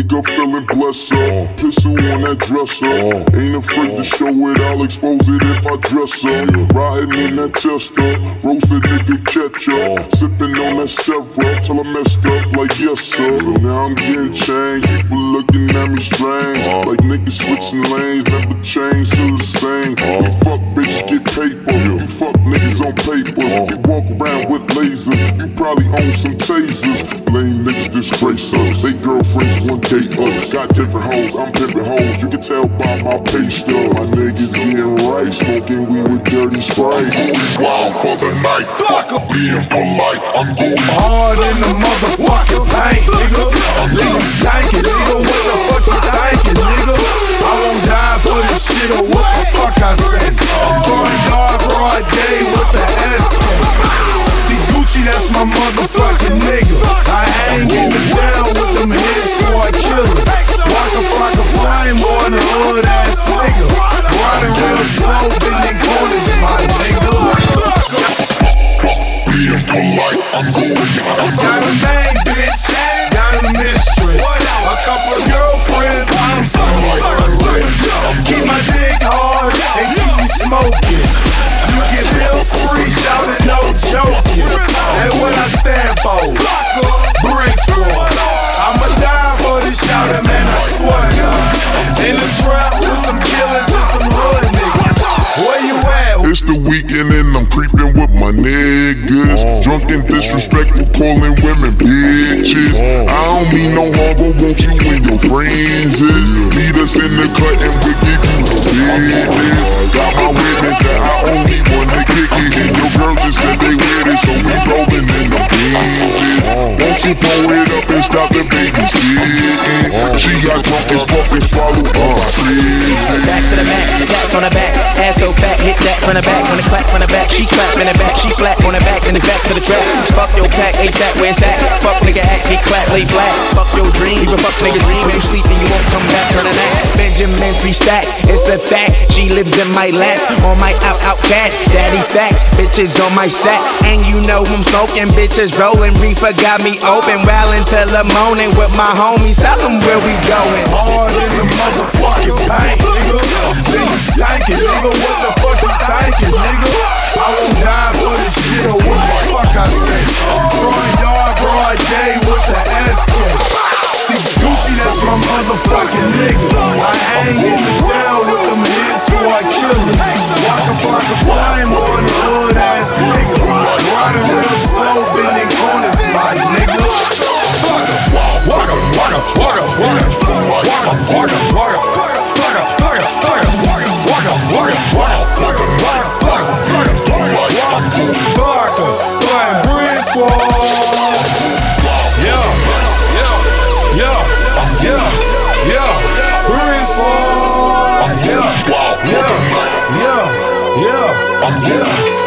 Wake up feeling blessed up. Pistol on that dresser. Ain't afraid to show it, I'll expose it if I dress up. Riding in that tester, roasted nigga ketchup. Sipping on that syrup till I messed up like yes sir. So now I'm getting changed, people looking at me strange. Like niggas switching lanes, never change to the same. You fuck bitches get paper, you fuck niggas on papers. You walk around with lasers, you probably own some tasers. Lame niggas disgrace us, they girlfriends one date us. Got different hoes, I'm pimping hoes, you can tell by my pay stub. My niggas getting right, smoking weed with dirty Sprite. I'm going wild for the night, fuck being polite. I'm going hard in the motherfucking paint, nigga. Nigga stankin', nigga, what the fuck you thinking, nigga? I won't die for this shit or what the fuck I say. I'm going yard broad day with the SK. See Gucci, that's my motherfucking nigga. I ain't getting down with them hit squad killers. Walk a flame boy in the hood ass nigga. Riding real slow, bending corners, my nigga. being polite. I'm got a name, bitch. Got a mistress. A couple girlfriends. I'm keep my dick hard and keep me smoking. You get bills free, shouting no joking. That's what I stand for. Brick squad. I'ma die for this shouting, man, I swear to God. In the trap with some killers and some hood niggas. Where you at? It's the weekend and I'm creeping with my niggas. Drunk and disrespectful, calling women bitches. I don't mean no harm, but won't you and your friends is? Meet us in the cut and we give you the business. Got my witness that I only wanna kick it. And your girl just said they with it, so we rolling in the binges. Won't you pull it up and stop the babysitting? She got drunk as fuck and swallowed all my prison. Back to the back, taps on the back, ass so fat, hit that from the back. When it clap from the back, she clap in the back, she flat on the back, then it's back to the track. Fuck your pack, ASAP, where it's at? Fuck nigga act, he clap, lay flat. Fuck your dream, even fuck nigga dream. When you sleep and you won't come back, turn a nap. Benjamin 3 stack, it's a fact. She lives in my lap, on my out cat. Daddy facts, bitches on my sack. And you know I'm smoking, bitches rolling. Reefer got me open, wildin' till the morning with my homies. Tell them where we going. Hard in the motherfucking paint, nigga. Nigga stankin', nigga, what the fuck you thinking, nigga? I won't die for this shit or what the fuck I say. Front yard broad day with the SK. See Gucci, that's my motherfucking nigga. I ain't getting down with them hit squad killers. Walk a flame on the hood ass nigga. Riding real slow, bending corners, my nigga. Yeah.